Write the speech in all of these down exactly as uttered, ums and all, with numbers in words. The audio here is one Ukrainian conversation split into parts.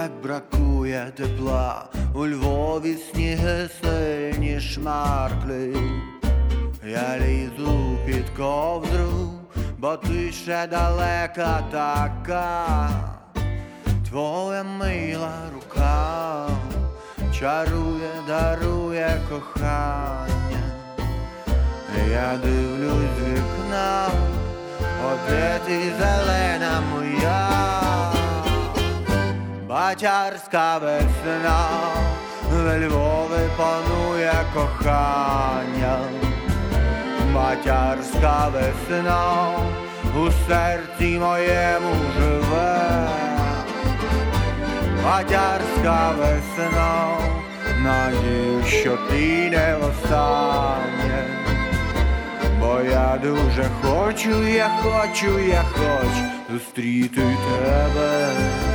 як бракує тепла, у Львові сніги сильні шмарклі. Я лізу під ковдру, бо ти ще далека така. Твоя мила рука чарує, дарує кохання. Я дивлюсь з вікна, о, де ти, зелена моя. Батярська весна, в Львові панує кохання. Батярська весна у серці моєму живе. Батярська весна, надію, що ти не востаннє. Бо я дуже хочу, я хочу, я хочу зустріти тебе.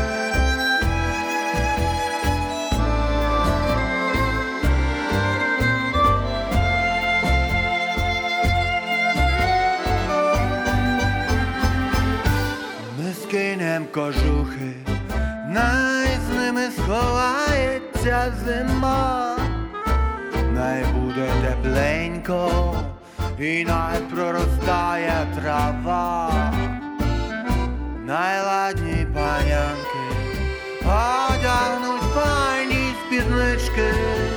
Ми скинем кожухи, най з ними сховається зима. Най буде тепленько і най проростає трава. Найладні панянки одягнуть файні спіднички.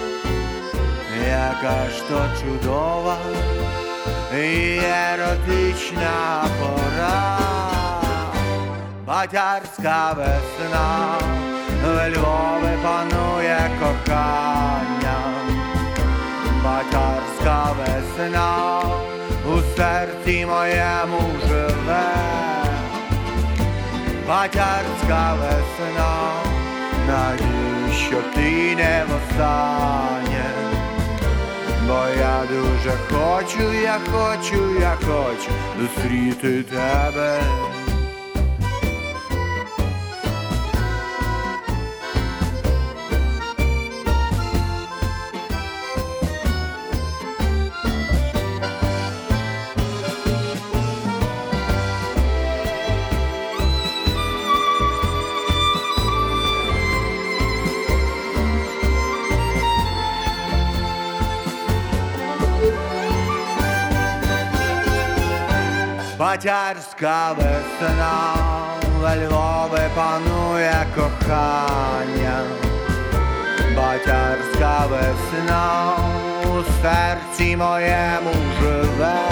Яка ж то чудова і еротична пора. Батярська весна, в Львові панує кохання. Батярська весна у серці моєму живе. Батярська весна, надію, що ти не востаннє. Бо я дуже хочу, я хочу, я хочу зустріти тебе. Батярська весна, в Львові панує кохання. Батярська весна у серці моєму живе.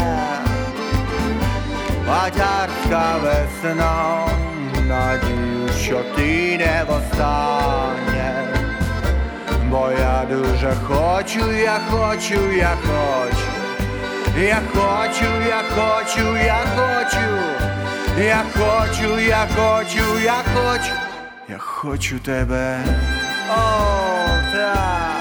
Батярська весна, надію, що ти не востаннє. Бо я дуже хочу, я хочу, я хочу. Я хочу, я хочу, я хочу, я хочу, я хочу, я хочу, я хочу тебе. О, так.